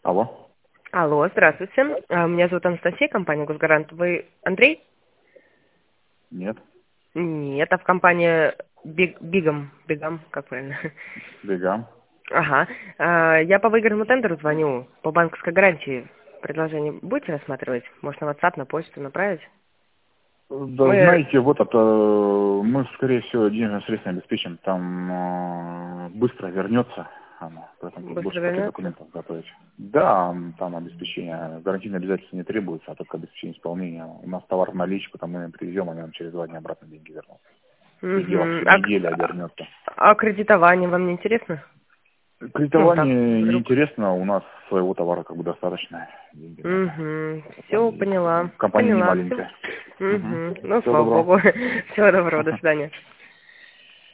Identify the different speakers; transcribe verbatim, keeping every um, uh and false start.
Speaker 1: Алло.
Speaker 2: Алло, здравствуйте. А, Меня зовут Анастасия, компания «Госгарант». Вы Андрей?
Speaker 1: Нет.
Speaker 2: Нет, а в компании Биг, Бигом, Бигом, как правильно?
Speaker 1: Бегам.
Speaker 2: Ага. А, Я по выигранному тендеру звоню, по банковской гарантии. Предложение будете рассматривать? Может, на WhatsApp, на почту направить?
Speaker 1: Да,
Speaker 2: Мы...
Speaker 1: знаете, вот это мы, скорее всего, денежные средства обеспечим. Там э, быстро вернется оно, поэтому тут
Speaker 2: Быстро
Speaker 1: больше пакет
Speaker 2: вернется?
Speaker 1: документов готовить. Да, м, там обеспечение, гарантийные обязательства не требуется, а только обеспечение исполнения. У нас товар в наличку, там мы им привезем, они нам через два дня обратно деньги вернут. И дело
Speaker 2: Угу.
Speaker 1: все
Speaker 2: А, к-
Speaker 1: неделя вернется.
Speaker 2: а кредитование вам не интересно? Ну, так,
Speaker 1: Кредитование
Speaker 2: вдруг.
Speaker 1: неинтересно, у нас своего товара как бы достаточно. Деньги нам
Speaker 2: Угу.
Speaker 1: в
Speaker 2: Все,
Speaker 1: компании есть.
Speaker 2: поняла.
Speaker 1: Компания не
Speaker 2: Поняла.
Speaker 1: маленькая. Угу.
Speaker 2: Угу. Ну,
Speaker 1: Всего
Speaker 2: слава
Speaker 1: доброго.
Speaker 2: богу. Всего доброго, до свидания.